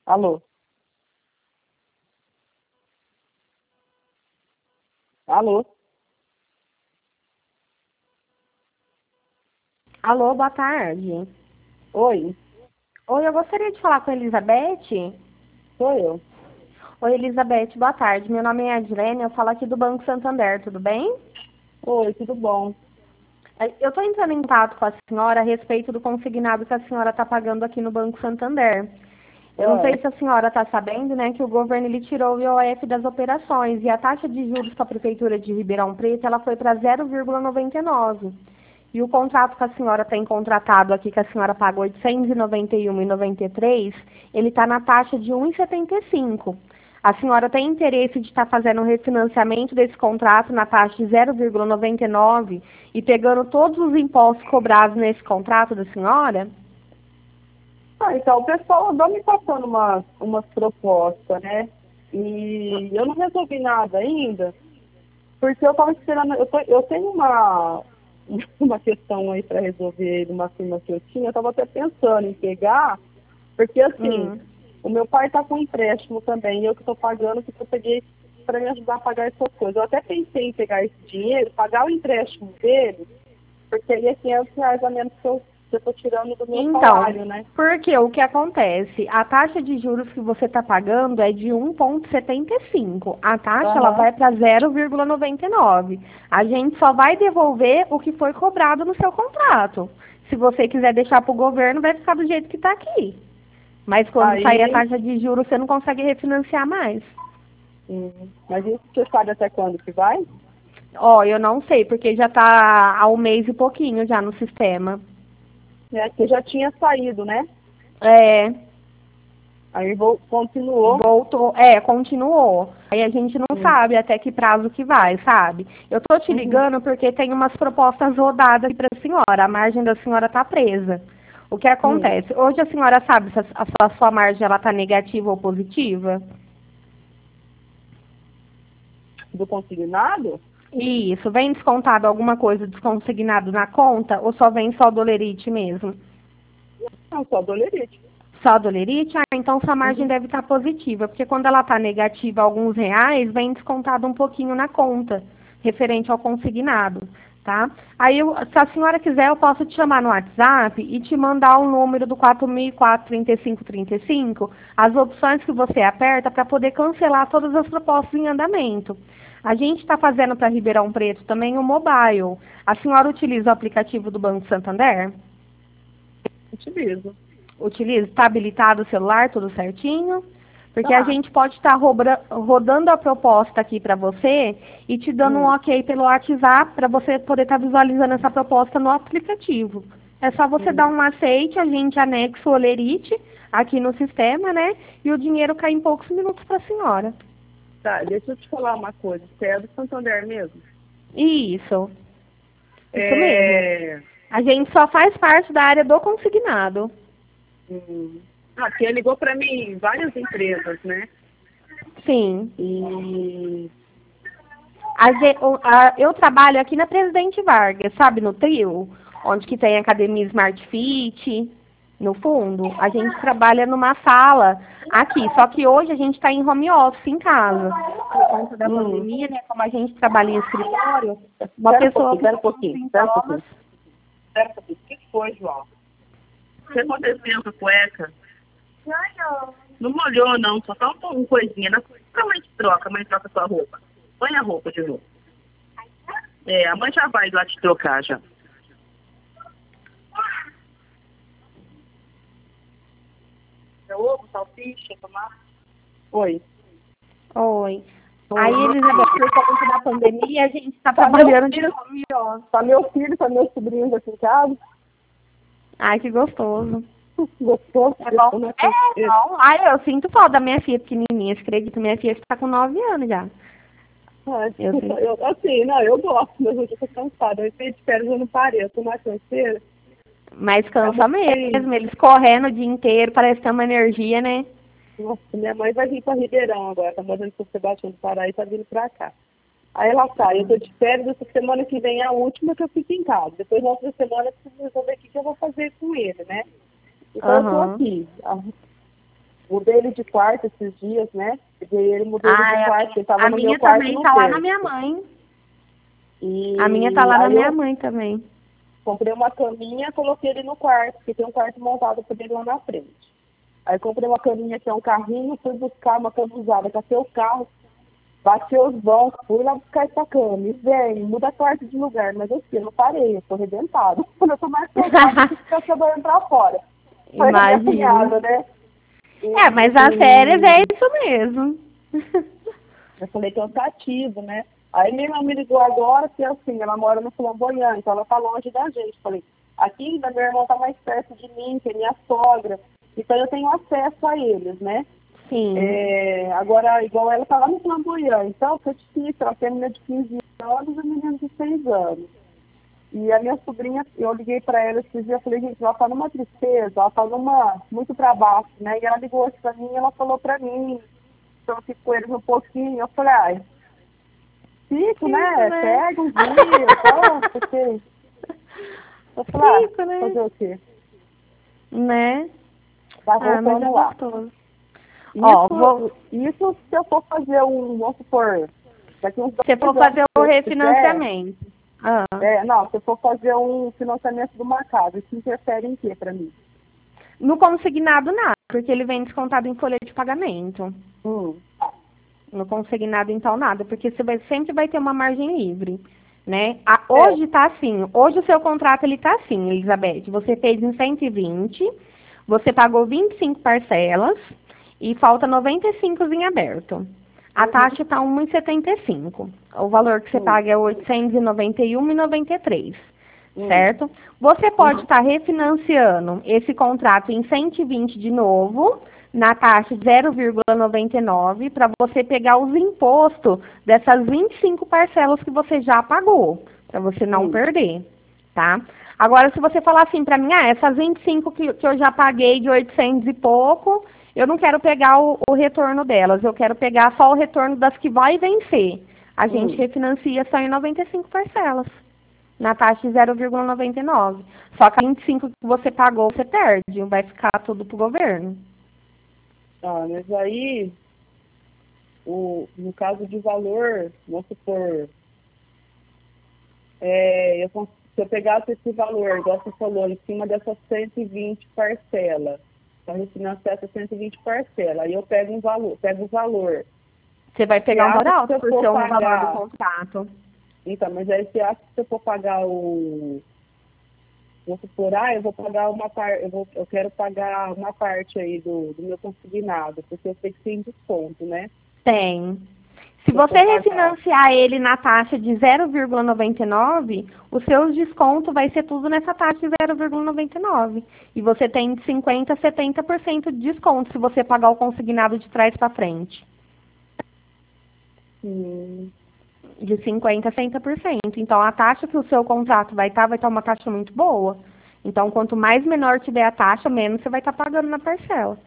Alô? Alô? Alô, boa tarde. Oi, Oi, eu gostaria de falar com a Elizabeth. sou eu. Oi, Elizabeth, boa tarde. Meu nome é Adilene, eu falo aqui do Banco Santander, tudo bem? Oi, tudo bom? Eu estou entrando em contato com a senhora a respeito do consignado que a senhora está pagando aqui no Banco Santander. Eu não sei Ah, se a senhora está sabendo, né, que o governo ele tirou o IOF das operações e a taxa de juros para a Prefeitura de Ribeirão Preto ela foi para 0,99. E o contrato que a senhora tem contratado aqui, que a senhora paga R$ 891,93, ele está na taxa de 1,75. A senhora tem interesse de estar fazendo um refinanciamento desse contrato na taxa de 0,99 e pegando todos os impostos cobrados nesse contrato da senhora? então o pessoal andou me passando umas propostas, né? E eu não resolvi nada ainda, porque eu estava esperando, eu tenho uma questão aí para resolver de uma firma que eu tinha, eu estava até pensando em pegar, porque assim, Hum. o meu pai está com empréstimo também, e eu que estou pagando, que eu peguei para me ajudar a pagar essas coisas. Eu até pensei em pegar esse dinheiro, pagar o empréstimo dele, porque aí é R$ 500 a menos que eu tô tirando do meu Então, salário, né? porque o que acontece? A taxa de juros que você está pagando é de 1,75. A taxa ela Aham. vai para 0,99. A gente só vai devolver o que foi cobrado no seu contrato. Se você quiser deixar para o governo, vai ficar do jeito que está aqui. Mas quando sair a Aí, taxa de juros, você não consegue refinanciar mais. mas isso você sabe até quando que vai? Ó, eu não sei, porque já está há um mês e pouquinho já no sistema. É, que já tinha saído, né? É, Aí continuou. voltou, continuou. Aí a gente não Hum, sabe até que prazo que vai, sabe? Eu tô te uhum, ligando porque tem umas propostas rodadas aqui pra senhora. A margem da senhora tá presa. O que hum. acontece? Hoje a senhora sabe se a sua margem ela tá negativa ou positiva? Do consignado? Isso, vem descontado alguma coisa desconsignado na conta ou só vem só dolerite mesmo? Não, só dolerite. Só dolerite? Ah, então sua margem Uhum, deve estar positiva, porque quando ela está negativa alguns reais, vem descontado um pouquinho na conta, referente ao consignado, tá? Aí, se a senhora quiser, eu posso te chamar no WhatsApp e te mandar o número do 4004-3535, as opções que você aperta para poder cancelar todas as propostas em andamento. A gente está fazendo para Ribeirão Preto também o mobile. A senhora utiliza o aplicativo do Banco Santander? utilizo. Utiliza, está habilitado o celular, tudo certinho? Porque a Tá. gente pode estar rodando a proposta aqui para você e te dando um Hum, ok pelo WhatsApp para você poder estar visualizando essa proposta no aplicativo. É só você dar hum. um aceite, a gente anexa o olerite aqui no sistema, né? E o dinheiro cai em poucos minutos para a senhora. Tá, deixa eu te falar uma coisa. Você é do Santander mesmo? Isso mesmo. É... A gente só faz parte da área do consignado. hum. Aqui ligou para mim várias empresas, né? Sim. E Eu trabalho aqui na Presidente Vargas, sabe, no trio, onde que tem a academia Smart Fit, no fundo. A gente trabalha numa sala aqui, só que hoje a gente está em home office, em casa. Por conta da hum, pandemia, né, como a gente trabalha em escritório, uma espera um pessoa pouquinho, que espera está um com pouquinho, espera um sintomas. pouquinho. Espera um pouquinho. O que foi, João? O que aconteceu com a cueca? Não molhou, não. Só tá um coisinha. A mãe troca sua roupa. Põe a roupa de novo. É, a mãe já vai lá te trocar já. É ovo, salsicha, tomate? Oi. Oi. Oi, Aí, meu Elizabeth, filho. por conta da pandemia, a gente está Tá meu trabalhando de filho, home office. tá meu filho, tá meus sobrinhos aqui em casa. Ai, que gostoso. Gostou? É bom? Gostou, né? É bom. Ai, eu sinto falta da minha filha pequenininha. Você acredita? Minha filha está com 9 anos já. Eu sinto. Assim, não, eu gosto, mas hoje eu tô cansada. Eu de férias, eu não parei, eu tô na canseira. Mas A cansa mãe, mesmo. Eles correndo o dia inteiro, parece ter uma energia, né? nossa, minha mãe vai vir para Ribeirão agora, tá morando em São Sebastião do Pará e tá vindo pra cá. Aí ela tá, eu tô de férias, essa semana que vem é a última que eu fico em casa. Depois na outra semana eu preciso resolver o que eu vou fazer com ele, né? Então eu tô Aham. aqui. Mudei ele de quarto esses dias, né? Peguei ele, mudei ele de quarto, porque ele tava A no minha meu quarto também no tá lá na terço. minha mãe. E A minha tá lá na aí minha eu mãe também. comprei uma caminha, coloquei ele no quarto, porque tem um quarto montado para ele lá na frente. Aí comprei uma caminha que é um carrinho, fui buscar uma cama usada, catei o carro, bati os bancos, fui lá buscar essa cama, e vem, muda quarto de lugar, mas assim, eu não parei, eu tô arrebentado. Quando eu tô mais cansada, eu fico trabalhando pra fora. Foi da minha Imagino. cunhada, né? É, mas as férias é isso mesmo. Eu falei cansativo, né? Aí minha irmã me ligou agora, que assim, ela mora no Flamboyant, então ela tá longe da gente. Falei, aqui ainda minha irmã tá mais perto de mim, que é minha sogra. Então eu tenho acesso a eles, né? Sim. Agora, igual ela tá lá no Flamboyant, então foi difícil, ela tem menina de 15 anos e menina de 6 anos. E a minha sobrinha, eu liguei para ela esses dias, eu falei, gente, ela tá numa tristeza, ela tá muito para baixo, né? E ela ligou hoje para mim e ela falou para mim, então eu fico com eles um pouquinho. Eu falei, ai, fico, né? Né? Pega um dia, então, porque. Eu falei, Fico, né? fazer o quê? Né? Tá Ah, mas é voltando lá. gostoso. Ó, Isso se eu for fazer vamos supor, daqui uns se for 2 anos, fazer se o eu quiser, refinanciamento. Ah. não, se eu for fazer um financiamento de uma casa, isso interfere em quê para mim? No consignado, nada, porque ele vem descontado em folha de pagamento. Hum, No consignado, então, nada, porque sempre vai ter uma margem livre, né? é, Hoje tá assim, hoje o seu contrato, ele tá assim, Elizabeth, você fez em 120, você pagou 25 parcelas e falta 95 em aberto. A uhum, taxa está 1,75. O valor que você hum, paga é 891,93, hum, certo? Você pode uhum, estar refinanciando esse contrato em 120 de novo, na taxa de 0,99, para você pegar os impostos dessas 25 parcelas que você já pagou, para você não hum, perder, tá? Agora, se você falar assim para mim, essas 25 que eu já paguei de 800 e pouco, eu não quero pegar o retorno delas, eu quero pegar só o retorno das que vai vencer. A gente hum. refinancia só em 95 parcelas, na taxa de 0,99. Só que a 25 que você pagou, você perde, vai ficar tudo pro governo. Ah, mas aí, no caso de valor, vamos supor, se eu pegasse esse valor, igual você falou, em cima dessas 120 parcelas, para refinanciar essas 120 parcelas, aí eu pego o valor. Você vai Você pegar um acha valor que se alto eu por for ser um valor do pagar, contrato. então, mas aí você acha que se eu for pagar vamos supor, eu vou pagar uma parte, eu quero pagar uma parte aí do meu consignado, porque eu sei que tem desconto, né? Tem. Se Se eu você for pagar. refinanciar ele na taxa de 0,99, o seu desconto vai ser tudo nessa taxa de 0,99. E você tem de 50% a 70% de desconto se você pagar o consignado de trás para frente. Hum, De 50% a 60%. Então, a taxa que o seu contrato vai estar uma taxa muito boa. Então, quanto mais menor tiver a taxa, menos você vai estar pagando na parcela.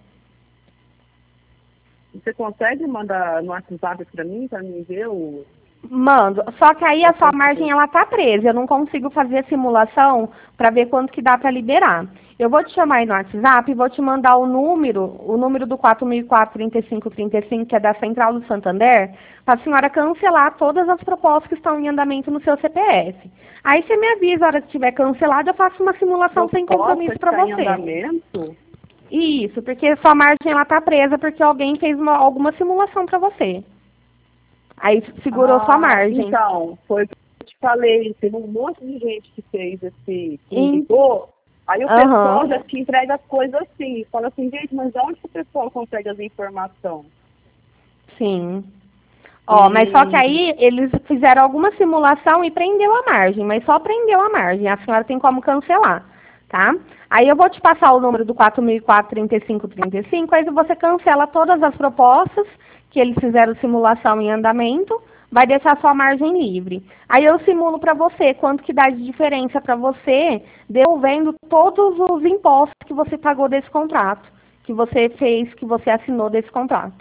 você consegue mandar no WhatsApp para mim ver Mando. Só que aí a sua quanto margem ela tá presa. Eu não consigo fazer a simulação para ver quanto que dá para liberar. Eu vou te chamar aí no WhatsApp e vou te mandar o número do 4004-3535, que é da Central do Santander, para a senhora cancelar todas as propostas que estão em andamento no seu CPF. Aí você me avisa, a hora que tiver cancelado, eu faço uma simulação sem proposta compromisso que para está em você. andamento? Isso, porque sua margem ela tá presa porque alguém fez alguma simulação para você. Aí segurou sua Ah, margem. então, foi o que eu te falei, teve um monte de gente que fez que me Em- ligou, aí o pessoal Aham. já te entrega as coisas assim, fala assim, gente, mas de onde que o pessoal consegue as informações? Sim. Ó, mas só que E, aí eles fizeram alguma simulação e prendeu a margem, mas só prendeu a margem. A senhora tem como cancelar, tá? Aí eu vou te passar o número do 4004-3535, aí você cancela todas as propostas que eles fizeram simulação em andamento, vai deixar sua margem livre. Aí eu simulo para você quanto que dá de diferença para você, devolvendo todos os impostos que você pagou desse contrato, que você fez, que você assinou desse contrato.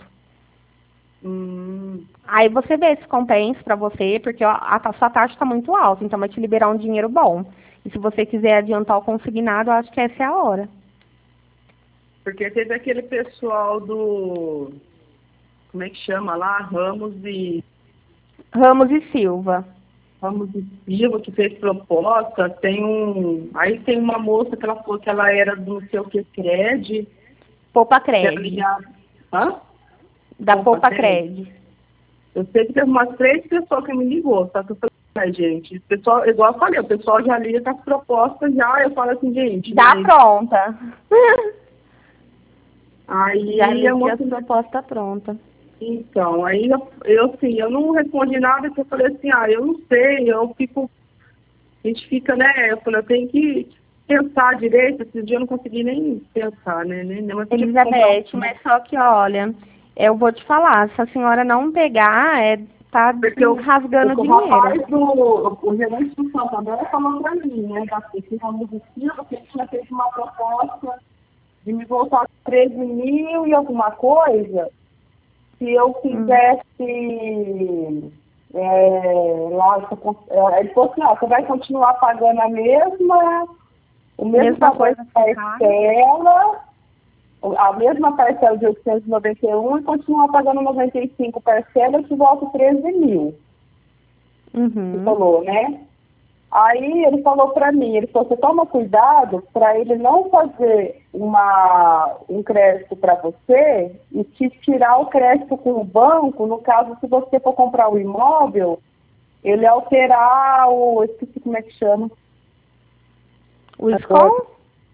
hum, Aí você vê se compensa para você, porque sua taxa está muito alta, então vai te liberar um dinheiro bom. E se você quiser adiantar o consignado, eu acho que essa é a hora. Porque teve aquele pessoal do... Como é que chama lá? Ramos e Silva. Ramos e Silva, que fez proposta. Aí tem uma moça que ela falou que ela era do não sei o que Cred. Poupa Cred. Hã? Da Poupa Cred. Eu sei que teve umas 3 pessoas que me ligou, só que eu falei, gente, o pessoal, igual eu falei, o pessoal já liga com as propostas já, eu falo assim, gente... Já pronta. Aí já liga com a proposta pronta. Então, aí eu não respondi nada, porque eu falei assim, eu não sei, a gente fica, né, eu falei, eu tenho que pensar direito, esse dia eu não consegui nem pensar, né, Elizabeth, mas só que, olha, eu vou te falar, se a senhora não pegar, tá rasgando dinheiro. O gerente do Santander falou pra mim, né, que Ramos e Silva, que ele tinha feito uma proposta de me voltar 13 mil e alguma coisa, se eu fizesse lá, ele falou assim, você vai continuar pagando a mesma coisa parcela, a mesma parcela de 891 e continuar pagando 95 parcelas que volta 13 mil. Ele falou, né? Aí ele falou para mim, ele falou, você toma cuidado para ele não fazer um crédito para você e te tirar o crédito com o banco, no caso, se você for comprar o imóvel, ele alterar esqueci como é que chama. O score?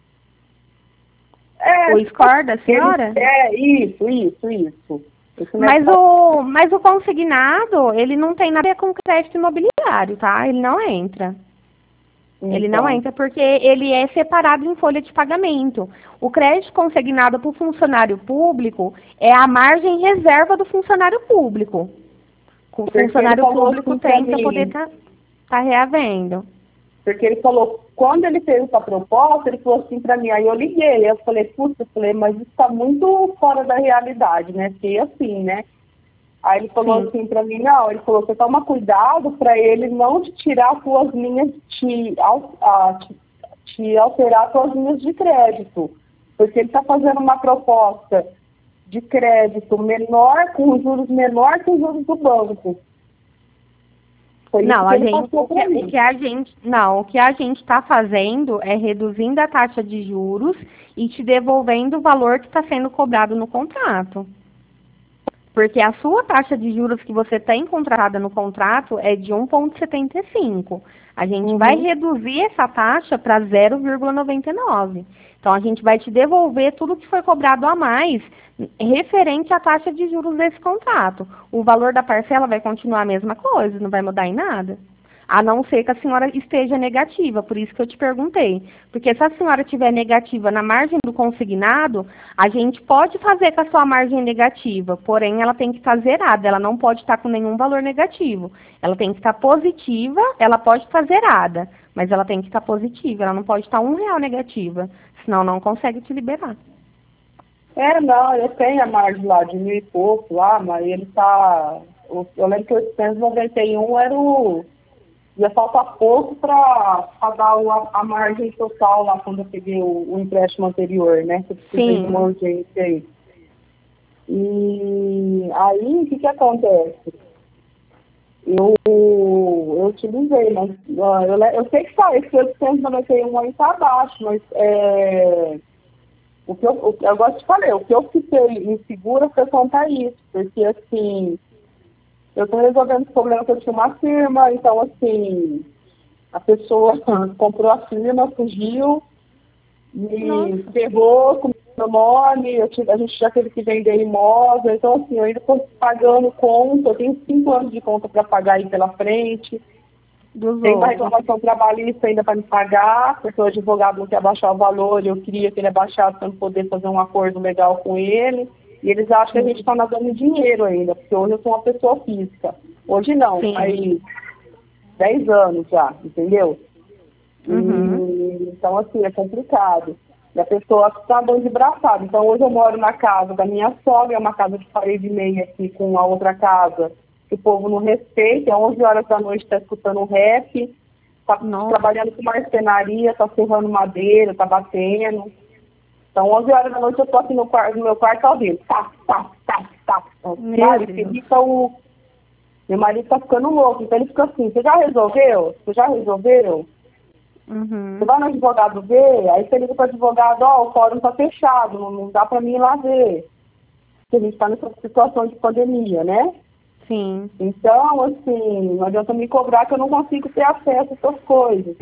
O score da senhora? Isso. Mas o consignado, ele não tem nada a ver com crédito imobiliário, tá? Ele não entra. Então. Ele não entra porque ele é separado em folha de pagamento. O crédito consignado para o funcionário público é a margem reserva do funcionário público. O funcionário público tem para poder tá reavendo. Porque ele falou, quando ele fez essa proposta, ele falou assim para mim, aí eu liguei, eu falei, mas isso está muito fora da realidade, né? Porque assim, né? Aí ele falou assim para mim, não, ele falou, você toma cuidado para ele não te tirar suas linhas, te alterar suas linhas de crédito. Porque ele está fazendo uma proposta de crédito menor, com juros menor que os juros do banco. Não, o que a gente está fazendo é reduzindo a taxa de juros e te devolvendo o valor que está sendo cobrado no contrato. Porque a sua taxa de juros que você tem contratada no contrato é de 1,75. A gente vai reduzir essa taxa para 0,99. Então, a gente vai te devolver tudo que foi cobrado a mais referente à taxa de juros desse contrato. O valor da parcela vai continuar a mesma coisa, não vai mudar em nada. A não ser que a senhora esteja negativa, por isso que eu te perguntei. Porque se a senhora estiver negativa na margem do consignado, a gente pode fazer com a sua margem negativa, porém ela tem que estar zerada, ela não pode estar com nenhum valor negativo. Ela tem que estar positiva, ela pode estar zerada, mas ela tem que estar positiva, ela não pode estar R$1 negativa, senão não consegue te liberar. Não, eu tenho a margem lá de 1.000 e pouco lá, mas ele tá... Eu lembro que 891 era o... Ia faltar pouco para dar a margem total lá quando eu peguei o empréstimo anterior, né? Que eu precisei de uma urgência aí. E aí, o que acontece? Eu utilizei, mas eu sei que esse 891 aí está abaixo, mas eu gosto de falar, o que eu fiquei insegura foi contar isso, porque assim... Eu estou resolvendo esse problema que eu tinha uma firma, então, assim, a pessoa comprou a firma, fugiu, me ferrou com o meu nome, a gente já teve que vender imóvel, então, assim, eu ainda estou pagando conta, eu tenho 5 anos de conta para pagar aí pela frente, tem uma reclamação trabalhista ainda para me pagar, porque o advogado não quer abaixar o valor, eu queria que ele abaixasse para eu poder fazer um acordo legal com ele. E eles acham que a gente está nadando dinheiro ainda, porque hoje eu sou uma pessoa física. Hoje não, aí 10 anos já, entendeu? Então, assim, é complicado. E a pessoa está dando de braçada. Então, hoje eu moro na casa da minha sogra, é uma casa de parede meia aqui com a outra casa, que o povo não respeita, é 11 horas da noite, está escutando um rap, está trabalhando com marcenaria, está serrando madeira, está batendo. Então, 11 horas da noite eu tô aqui no meu quarto ouvindo. Tá. Meu marido tá ficando louco, então ele fica assim, você já resolveu? Você vai no advogado ver, aí você liga para o advogado, o fórum tá fechado, não dá para mim ir lá ver. Porque a gente está nessa situação de pandemia, né? Sim. Então, assim, não adianta me cobrar que eu não consigo ter acesso a essas coisas.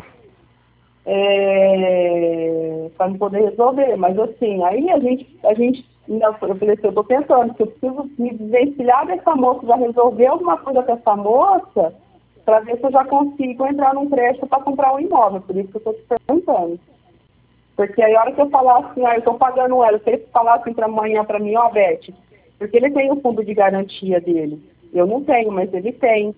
Para não poder resolver. Mas, assim, aí eu falei assim, eu tô pensando que eu preciso me desvencilhar dessa moça, já resolver alguma coisa com essa moça, para ver se eu já consigo entrar num crédito para comprar um imóvel. Por isso que eu estou te perguntando. Porque aí a hora que eu falar assim, eu estou pagando ela, se ele falar assim para amanhã para mim, Beth, porque ele tem o fundo de garantia dele. Eu não tenho, mas ele tem.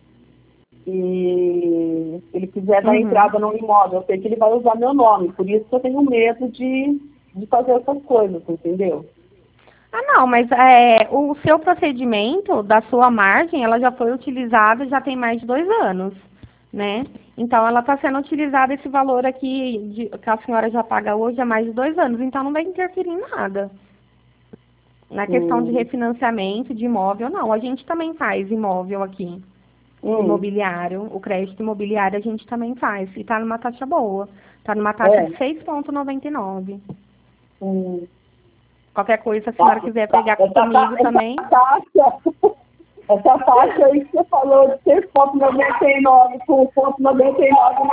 E se ele quiser dar entrada no imóvel, eu sei que ele vai usar meu nome. Por isso que eu tenho medo de fazer essas coisas, entendeu? Não, mas o seu procedimento da sua margem, ela já foi utilizada já tem mais de 2 anos, né? Então, ela está sendo utilizada esse valor aqui que a senhora já paga hoje há mais de 2 anos, então não vai interferir em nada. Na questão de refinanciamento de imóvel, não. A gente também faz imóvel aqui, imobiliário, o crédito imobiliário a gente também faz, e está numa taxa boa, está numa taxa de 6,99. Qualquer coisa, se a senhora quiser pegar comigo também. Essa taxa aí que você falou de 6,99 com 1,99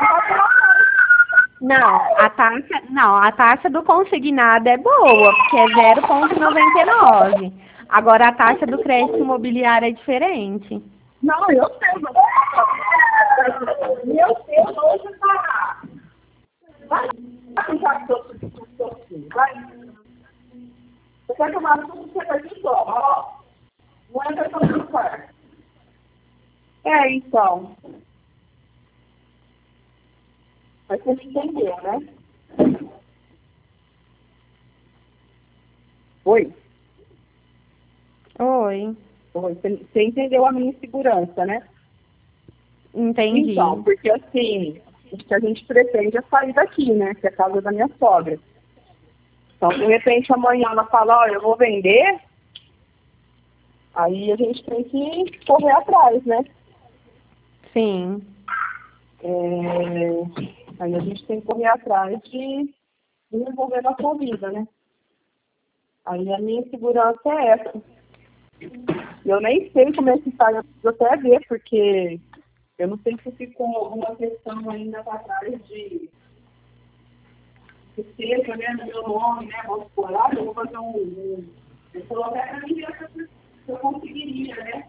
não, a taxa do consignado é boa, porque é 0,99. Agora a taxa do crédito imobiliário é diferente. Não, eu sei, mas meu Deus, hoje tá. Vai. Você quer tomar tudo que você perguntou, ó. Não é questão do quarto. Então. Mas você entendeu, né? Oi? Oi. Você entendeu a minha insegurança, né? Entendi. Então, porque assim, o que a gente pretende é sair daqui, né? Que é a casa da minha sogra. Então, de repente, amanhã ela fala, eu vou vender, aí a gente tem que correr atrás, né? Sim. Aí a gente tem que correr atrás de resolver nossa vida, né? Aí a minha insegurança é essa. Eu nem sei como é que sai, eu preciso até ver, porque eu não sei se ficou alguma questão ainda para trás de que seja, né, no meu nome, né, vamos por lá, eu vou fazer eu coloquei para mim se eu conseguiria, né?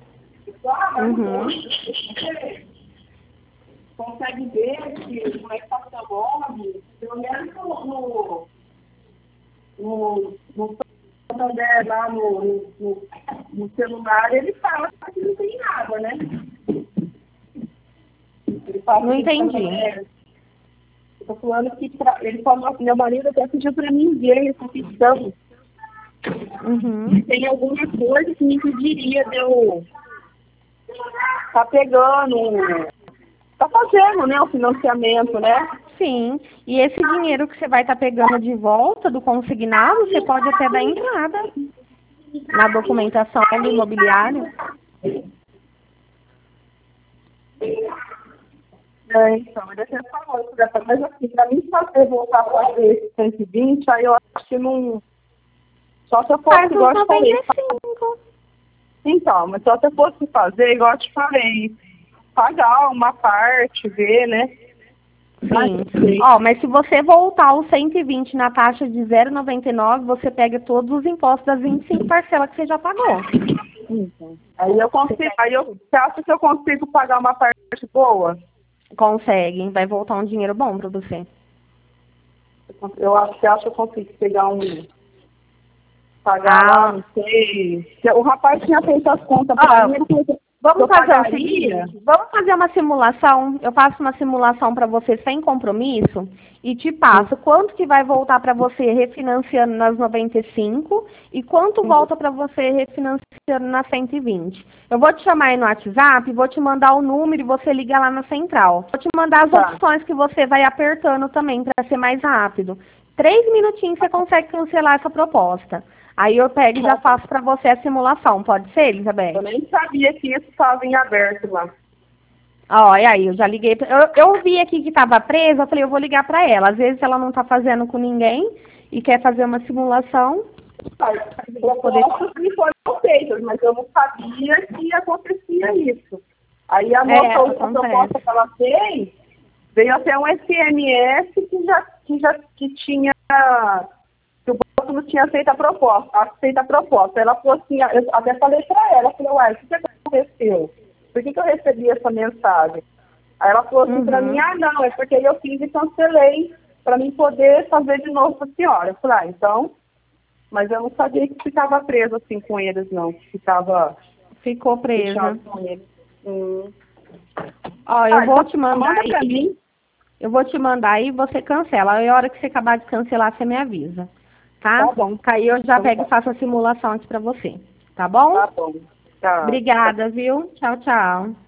Você consegue ver que como é que está o seu nome, pelo menos no Santander, lá no celular, ele fala que não tem nada, né? Ele fala não entendi. Eu tô falando que ele falou assim, meu marido até pediu para mim ver essa questão. Tem alguma coisa que me impediria de eu estar pegando, tá fazendo, né, o financiamento, né? Sim. E esse dinheiro que você vai estar pegando de volta do consignado, você pode até dar entrada na documentação do imobiliário. Então, ele até falou isso, mas assim, para mim fazer, voltar a fazer esse 120, aí eu acho que não. Só se eu fosse, igual eu te falei. Então, mas só se eu fosse fazer, igual eu te falei, pagar uma parte, ver, né? Sim. Mas se você voltar os 120 na taxa de 0,99, você pega todos os impostos das 25 parcelas que você já pagou. Então, aí eu consigo, você acha que eu consigo pagar uma parte boa? Consegue, vai voltar um dinheiro bom para você. Eu acho que eu consigo pegar pagar lá, não sei. O rapaz tinha feito as contas para mim, vamos fazer o seguinte, vamos fazer uma simulação. Eu faço uma simulação para você sem compromisso e te passo quanto que vai voltar para você refinanciando nas 95 e quanto volta para você refinanciando nas 120. Eu vou te chamar aí no WhatsApp, vou te mandar o número e você liga lá na central. Vou te mandar as opções que você vai apertando também para ser mais rápido. 3 minutinhos você consegue cancelar essa proposta. Aí eu pego e já faço para você a simulação. Pode ser, Elizabeth? Eu nem sabia que isso estava em aberto lá. Ó, e aí, eu já liguei. Eu vi aqui que estava presa, eu falei, eu vou ligar para ela. Às vezes ela não está fazendo com ninguém e quer fazer uma simulação. Propostas me foram feitas, mas eu não sabia que acontecia isso. Aí a moça, a proposta que ela fez, veio até um SMS que tinha, que o banco não tinha aceito a proposta. Ela falou assim, eu até falei para ela, falei, uai, o que aconteceu? Por que eu recebi essa mensagem? Aí ela falou assim para mim, não, é porque eu fiz e cancelei para mim poder fazer de novo para a senhora. Eu falei, então, mas eu não sabia que ficava preso assim com eles, não. Ficou presa. Com eles. Ó, eu vou te mandar manda aí. pra mim. Eu vou te mandar aí e você cancela. Aí a hora que você acabar de cancelar, você me avisa. Tá? Tá bom. Aí eu já pego e faço a simulação aqui pra você. Tá bom? Tá bom. Tá. Obrigada, viu? Tchau, tchau.